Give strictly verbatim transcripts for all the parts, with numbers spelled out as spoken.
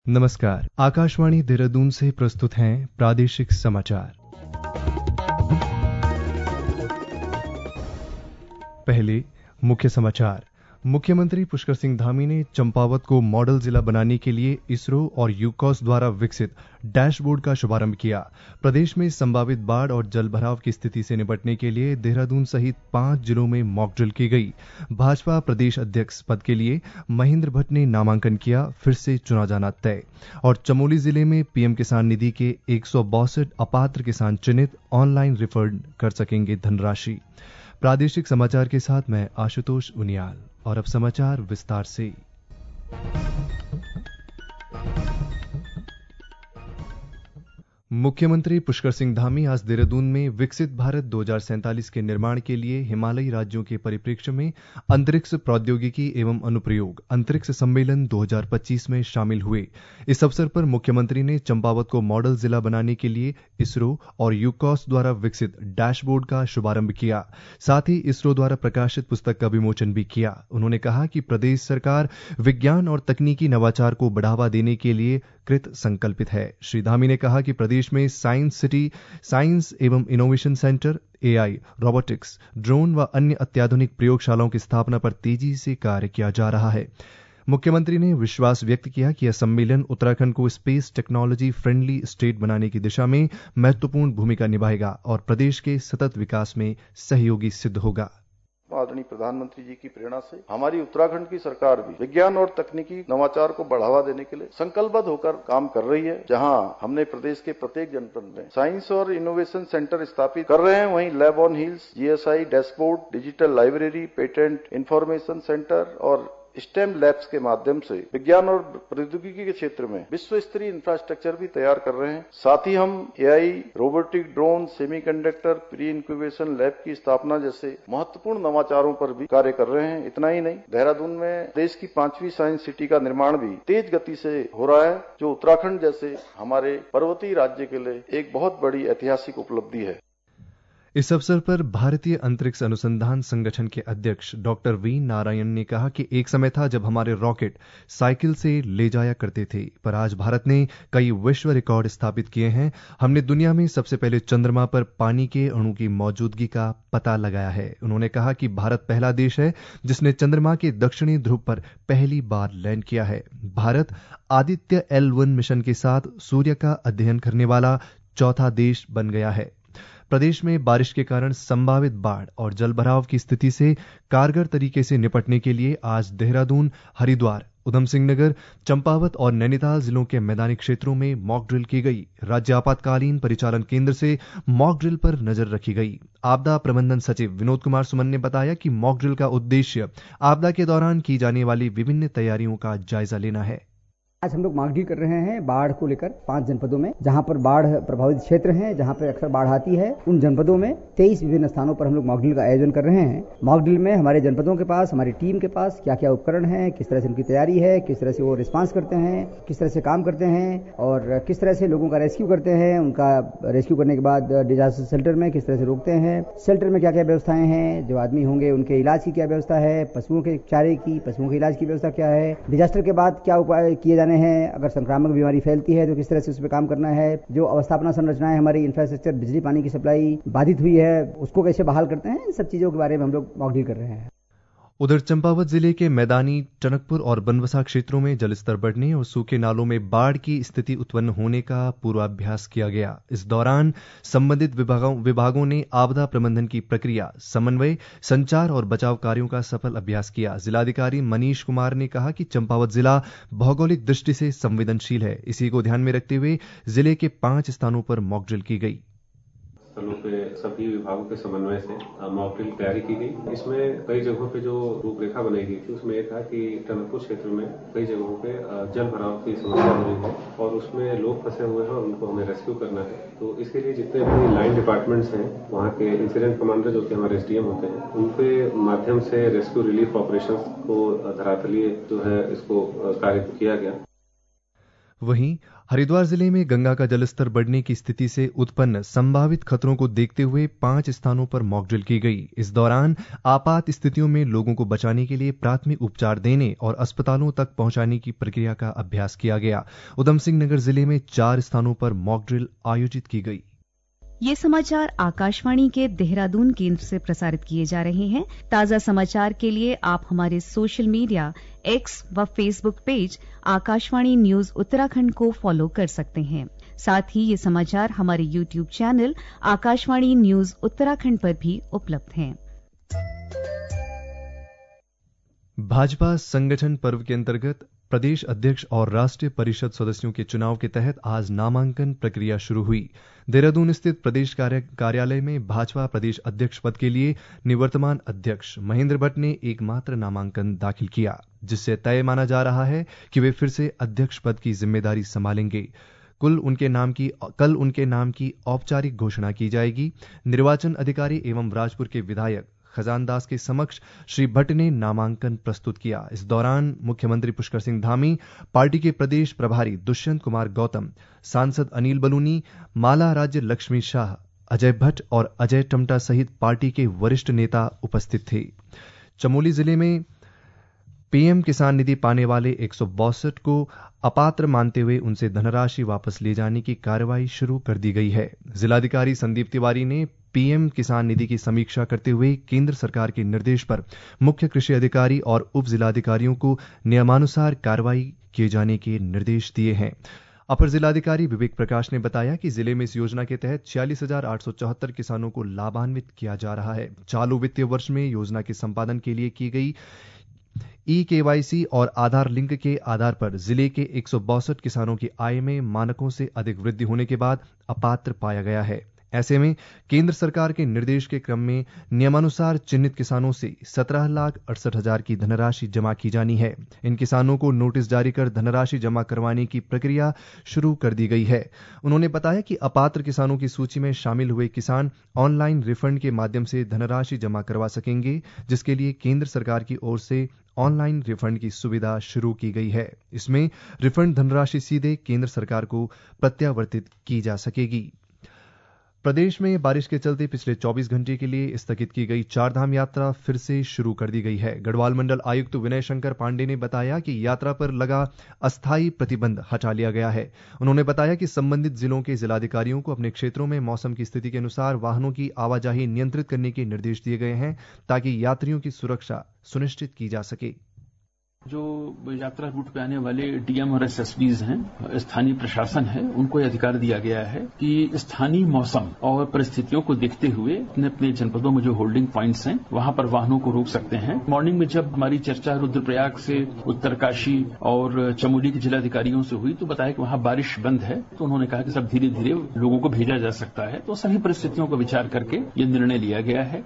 नमस्कार, आकाशवाणी देहरादून से प्रस्तुत हैं प्रादेशिक समाचार। पहले मुख्य समाचार। मुख्यमंत्री पुष्कर सिंह धामी ने चंपावत को मॉडल जिला बनाने के लिए इसरो और यूकॉस द्वारा विकसित डैशबोर्ड का शुभारंभ किया। प्रदेश में संभावित बाढ़ और जलभराव की स्थिति से निपटने के लिए देहरादून सहित पांच जिलों में मॉक ड्रिल की गई। भाजपा प्रदेश अध्यक्ष पद के लिए महेंद्र भट्ट ने नामांकन किया, फिर से चुना जाना तय। और चमोली जिले में पीएम किसान निधि के एक सौ बासठ अपात्र किसान चिन्हित, ऑनलाइन रिफंड कर सकेंगे धनराशि। प्रादेशिक समाचार के साथ मैं आशुतोष उनियाल। और अब समाचार विस्तार से। मुख्यमंत्री पुष्कर सिंह धामी आज देहरादून में विकसित भारत दो हज़ार सैंतालीस के निर्माण के लिए हिमालयी राज्यों के परिप्रेक्ष्य में अंतरिक्ष प्रौद्योगिकी एवं अनुप्रयोग अंतरिक्ष सम्मेलन दो हज़ार पच्चीस में शामिल हुए। इस अवसर पर मुख्यमंत्री ने चंपावत को मॉडल जिला बनाने के लिए इसरो और यूकॉस द्वारा विकसित डैशबोर्ड का शुभारंभ किया। साथ ही इसरो द्वारा प्रकाशित पुस्तक का विमोचन भी किया। उन्होंने कहा कि प्रदेश सरकार विज्ञान और तकनीकी नवाचार को बढ़ावा देने के लिए कृत संकल्पित है। श्री धामी ने कहा कि प्रदेश में साइंस सिटी, साइंस एवं innovation center, AI, robotics, drone व अन्य अत्याधुनिक प्रयोगशालाओं की स्थापना पर तेजी से कार्य किया जा रहा है। मुख्यमंत्री ने विश्वास व्यक्त किया कि यह सम्मेलन उत्तराखंड को स्पेस टेक्नोलॉजी फ्रेंडली स्टेट बनाने की दिशा में महत्वपूर्ण भूमिका निभाएगा और प्रदेश के सतत विकास में सहयोगी सिद्ध होगा। आदरणीय प्रधानमंत्री जी की प्रेरणा से हमारी उत्तराखंड की सरकार भी विज्ञान और तकनीकी नवाचार को बढ़ावा देने के लिए संकल्पबद्ध होकर काम कर रही है। जहां हमने प्रदेश के प्रत्येक जनपद में साइंस और इनोवेशन सेंटर स्थापित कर रहे हैं, वहीं lab on hills, GSI dashboard, digital library, patent information center और स्टेम लैब्स के माध्यम से विज्ञान और प्रौद्योगिकी के क्षेत्र में विश्व स्तरीय इंफ्रास्ट्रक्चर भी तैयार कर रहे हैं। साथ ही हम AI, robotic, drone, semiconductor, pre incubation lab की स्थापना जैसे महत्वपूर्ण नवाचारों पर भी कार्य कर रहे हैं। इतना ही नहीं, देहरादून में देश की पांचवी साइंस सिटी का निर्माण भी तेज गति से हो रहा है, जो उत्तराखंड जैसे हमारे पर्वतीय राज्य के लिए एक बहुत बड़ी ऐतिहासिक उपलब्धि है। इस अवसर पर भारतीय अंतरिक्ष अनुसंधान संगठन के अध्यक्ष डॉक्टर वी नारायण ने कहा कि एक समय था जब हमारे रॉकेट साइकिल से ले जाया करते थे, पर आज भारत ने कई विश्व रिकॉर्ड स्थापित किए हैं। हमने दुनिया में सबसे पहले चंद्रमा पर पानी के अणु की मौजूदगी का पता लगाया है। उन्होंने कहा कि भारत पहला देश है जिसने चंद्रमा के दक्षिणी ध्रुव पर पहली बार लैंड किया है। Bharat Aditya L one mission के साथ सूर्य का अध्ययन करने वाला चौथा देश बन गया है। प्रदेश में बारिश के कारण संभावित बाढ़ और जलभराव की स्थिति से कारगर तरीके से निपटने के लिए आज देहरादून, हरिद्वार, उधम सिंह नगर, चंपावत और नैनीताल जिलों के मैदानी क्षेत्रों में मॉक ड्रिल की गई। राज्य आपातकालीन परिचालन केंद्र से मॉक ड्रिल पर नजर रखी गई। आपदा प्रबंधन सचिव विनोद कुमार सुमन ने बताया कि मॉक ड्रिल का उद्देश्य आपदा के दौरान की जाने वाली विभिन्न तैयारियों का जायजा लेना है। आज हम लोग मॉक ड्रिल कर रहे हैं बाढ़ को लेकर पांच जनपदों में, जहां पर बाढ़ प्रभावित क्षेत्र हैं, जहां पर अक्सर बाढ़ आती है। उन जनपदों में तेईस विभिन्न स्थानों पर हम लोग मॉक ड्रिल का आयोजन कर रहे हैं। मॉक ड्रिल में हमारे जनपदों के पास, हमारी टीम के पास क्या क्या उपकरण है, किस तरह से उनकी तैयारी है, किस तरह से वो रिस्पांस करते हैं, किस तरह से काम करते हैं और किस तरह से लोगों का रेस्क्यू करते हैं। उनका रेस्क्यू करने के बाद डिजास्टर शेल्टर में किस तरह से रोकते हैं, शेल्टर में क्या क्या व्यवस्थाएं हैं, जो आदमी होंगे उनके इलाज की क्या व्यवस्था है, पशुओं के चारे की, पशुओं के इलाज की व्यवस्था क्या है, डिजास्टर के बाद क्या उपाय किए जाने हैं, अगर संक्रामक बीमारी फैलती है तो किस तरह से उस पर काम करना है, जो अवस्थापना संरचनाएं हमारी इंफ्रास्ट्रक्चर, बिजली पानी की सप्लाई बाधित हुई है, उसको कैसे बहाल करते हैं, इन सब चीजों के बारे में हम लोग मॉक ड्रिल कर रहे हैं। उधर चंपावत जिले के मैदानी, टनकपुर और बनवसा क्षेत्रों में जलस्तर बढ़ने और सूखे नालों में बाढ़ की स्थिति उत्पन्न होने का पूर्वाभ्यास किया गया। इस दौरान संबंधित विभागों, विभागों ने आपदा प्रबंधन की प्रक्रिया, समन्वय, संचार और बचाव कार्यों का सफल अभ्यास किया। जिलाधिकारी मनीष कुमार ने कहा कि चंपावत जिला भौगोलिक दृष्टि से संवेदनशील है। इसी को ध्यान में रखते हुए जिले के पांच स्थानों पर मॉक ड्रिल की गई। स्थलों पे सभी विभागों के समन्वय से मॉक ड्रिल तैयारी की गई। इसमें कई जगहों पे जो रूपरेखा बनाई गई थी, उसमें एक था कि टनकपुर क्षेत्र में कई जगहों पे जल भराव की समस्या हो रही है और उसमें लोग फंसे हुए हैं और उनको हमें रेस्क्यू करना है। तो इसके लिए जितने भी लाइन डिपार्टमेंट्स हैं, वहाँ के इंसिडेंट कमांडर जो कि हमारे एसडीएम होते हैं, उनके माध्यम से रेस्क्यू रिलीफ ऑपरेशन को धरातलीय जो है इसको कार्य किया गया। वहीं हरिद्वार जिले में गंगा का जलस्तर बढ़ने की स्थिति से उत्पन्न संभावित खतरों को देखते हुए पांच स्थानों पर मॉकड्रिल की गई। इस दौरान आपात स्थितियों में लोगों को बचाने के लिए प्राथमिक उपचार देने और अस्पतालों तक पहुंचाने की प्रक्रिया का अभ्यास किया गया। उधम सिंह नगर जिले में चार स्थानों पर मॉकड्रिल आयोजित की गई। ये समाचार आकाशवाणी के देहरादून केंद्र से प्रसारित किए जा रहे हैं। ताजा समाचार के लिए आप हमारे सोशल मीडिया एक्स व Facebook page Akashvani news Uttarakhand को फॉलो कर सकते हैं। साथ ही ये समाचार हमारे YouTube channel Akashvani news Uttarakhand पर भी उपलब्ध हैं। भाजपा संगठन पर्व के अंतर्गत प्रदेश अध्यक्ष और राष्ट्रीय परिषद सदस्यों के चुनाव के तहत आज नामांकन प्रक्रिया शुरू हुई। देहरादून स्थित प्रदेश कार्य, कार्यालय में भाजपा प्रदेश अध्यक्ष पद के लिए निवर्तमान अध्यक्ष महेंद्र भट्ट ने एकमात्र नामांकन दाखिल किया, जिससे तय माना जा रहा है कि वे फिर से अध्यक्ष पद की जिम्मेदारी संभालेंगे। कुल उनके नाम की कल उनके नाम की औपचारिक घोषणा की जाएगी। निर्वाचन अधिकारी एवं राजपुर के विधायक खजानदास के समक्ष श्री भट्ट ने नामांकन प्रस्तुत किया। इस दौरान मुख्यमंत्री पुष्कर सिंह धामी, पार्टी के प्रदेश प्रभारी दुष्यंत कुमार गौतम, सांसद अनिल बलूनी, माला राज्य लक्ष्मी शाह, अजय भट्ट और अजय टमटा सहित पार्टी के वरिष्ठ नेता उपस्थित थे। चमोली जिले में पीएम किसान निधि पाने वाले एक सौ बासठ को अपात्र मानते हुए उनसे धनराशि वापस ले जाने की कार्रवाई शुरू कर दी गई है। जिलाधिकारी संदीप तिवारी ने पीएम किसान निधि की समीक्षा करते हुए केंद्र सरकार के निर्देश पर मुख्य कृषि अधिकारी और उप जिलाधिकारियों को नियमानुसार कार्रवाई किए जाने के निर्देश दिए हैं। अपर जिलाधिकारी विवेक प्रकाश ने बताया कि जिले में इस योजना के तहत छियालीस हजार आठ सौ चौहत्तर किसानों को लाभान्वित किया जा रहा है। चालू वित्तीय वर्ष में योजना के संपादन के लिए की गई ई केवाईसी और आधार लिंक के आधार पर जिले के एक सौ बासठ किसानों की आय में मानकों से अधिक वृद्धि होने के बाद अपात्र पाया गया है। ऐसे में केंद्र सरकार के निर्देश के क्रम में नियमानुसार चिन्हित किसानों से सत्रह लाख अड़सठ हजार की धनराशि जमा की जानी है। इन किसानों को नोटिस जारी कर धनराशि जमा करवाने की प्रक्रिया शुरू कर दी गई है। उन्होंने बताया कि अपात्र किसानों की सूची में शामिल हुए किसान ऑनलाइन रिफंड के माध्यम से धनराशि जमा करवा सकेंगे, जिसके लिए केंद्र सरकार की ओर से ऑनलाइन रिफंड की सुविधा शुरू की गई है। इसमें रिफंड धनराशि सीधे केंद्र सरकार को प्रत्यावर्तित की जा सकेगी। प्रदेश में बारिश के चलते पिछले चौबीस घंटे के लिए स्थगित की गई चारधाम यात्रा फिर से शुरू कर दी गई है। गढ़वाल मंडल आयुक्त विनय शंकर पांडे ने बताया कि यात्रा पर लगा अस्थायी प्रतिबंध हटा लिया गया है। उन्होंने बताया कि संबंधित जिलों के जिलाधिकारियों को अपने क्षेत्रों में मौसम की स्थिति के अनुसार वाहनों की आवाजाही नियंत्रित करने के निर्देश दिए गए हैं, ताकि यात्रियों की सुरक्षा सुनिश्चित की जा सके। जो यात्रा रूट पे आने वाले डीएम और एसएसबीज हैं, स्थानीय प्रशासन है, उनको यह अधिकार दिया गया है कि स्थानीय मौसम और परिस्थितियों को देखते हुए अपने अपने जनपदों में जो होल्डिंग पॉइंट्स हैं वहां पर वाहनों को रोक सकते हैं। मॉर्निंग में जब हमारी चर्चा रुद्रप्रयाग से उत्तरकाशी और चमोली के जिलाधिकारियों से हुई तो बताया कि वहां बारिश बंद है, तो उन्होंने कहा कि सब धीरे धीरे लोगों को भेजा जा सकता है। तो सभी परिस्थितियों को विचार करके ये निर्णय लिया गया है।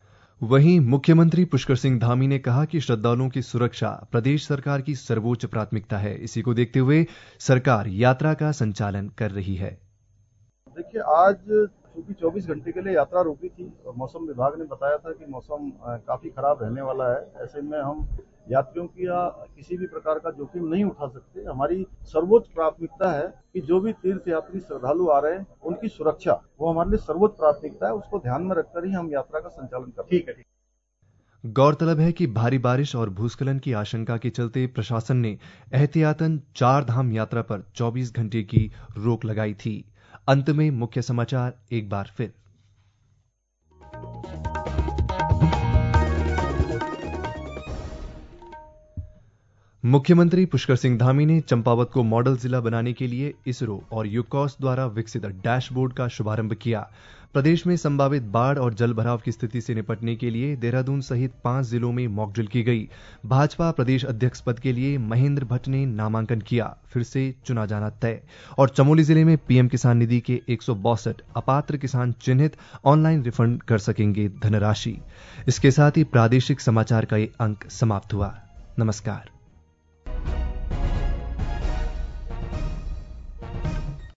वहीं मुख्यमंत्री पुष्कर सिंह धामी ने कहा कि श्रद्धालुओं की सुरक्षा प्रदेश सरकार की सर्वोच्च प्राथमिकता है। इसी को देखते हुए सरकार यात्रा का संचालन कर रही है। देखिए, आज चूंकि चौबीस घंटे के लिए यात्रा रोकी थी और मौसम विभाग ने बताया था कि मौसम काफी खराब रहने वाला है, ऐसे में हम यात्रियों की या किसी भी प्रकार का जोखिम नहीं उठा सकते। हमारी सर्वोच्च प्राथमिकता है कि जो भी तीर्थ यात्री श्रद्धालु आ रहे हैं उनकी सुरक्षा, वो हमारे लिए सर्वोच्च प्राथमिकता है। उसको ध्यान में रखकर ही हम यात्रा का संचालन करते हैं। ठीक है। गौरतलब है कि भारी बारिश और भूस्खलन की आशंका के चलते प्रशासन ने एहतियातन चार धाम यात्रा पर चौबीस घंटे की रोक लगाई थी। अंत में मुख्य समाचार एक बार फिर। मुख्यमंत्री पुष्कर सिंह धामी ने चंपावत को मॉडल जिला बनाने के लिए इसरो और यूकॉस द्वारा विकसित डैशबोर्ड का शुभारंभ किया। प्रदेश में संभावित बाढ़ और जल भराव की स्थिति से निपटने के लिए देहरादून सहित पांच जिलों में मॉकड्रिल की गई। भाजपा प्रदेश अध्यक्ष पद के लिए महेंद्र भट्ट ने नामांकन किया, फिर से चुना जाना तय। और चमोली जिले में पीएम किसान निधि के एक सौ बासठ अपात्र किसान चिन्हित, ऑनलाइन रिफंड कर सकेंगे धनराशि। इसके साथ ही प्रादेशिक समाचार का ये अंक समाप्त हुआ। नमस्कार।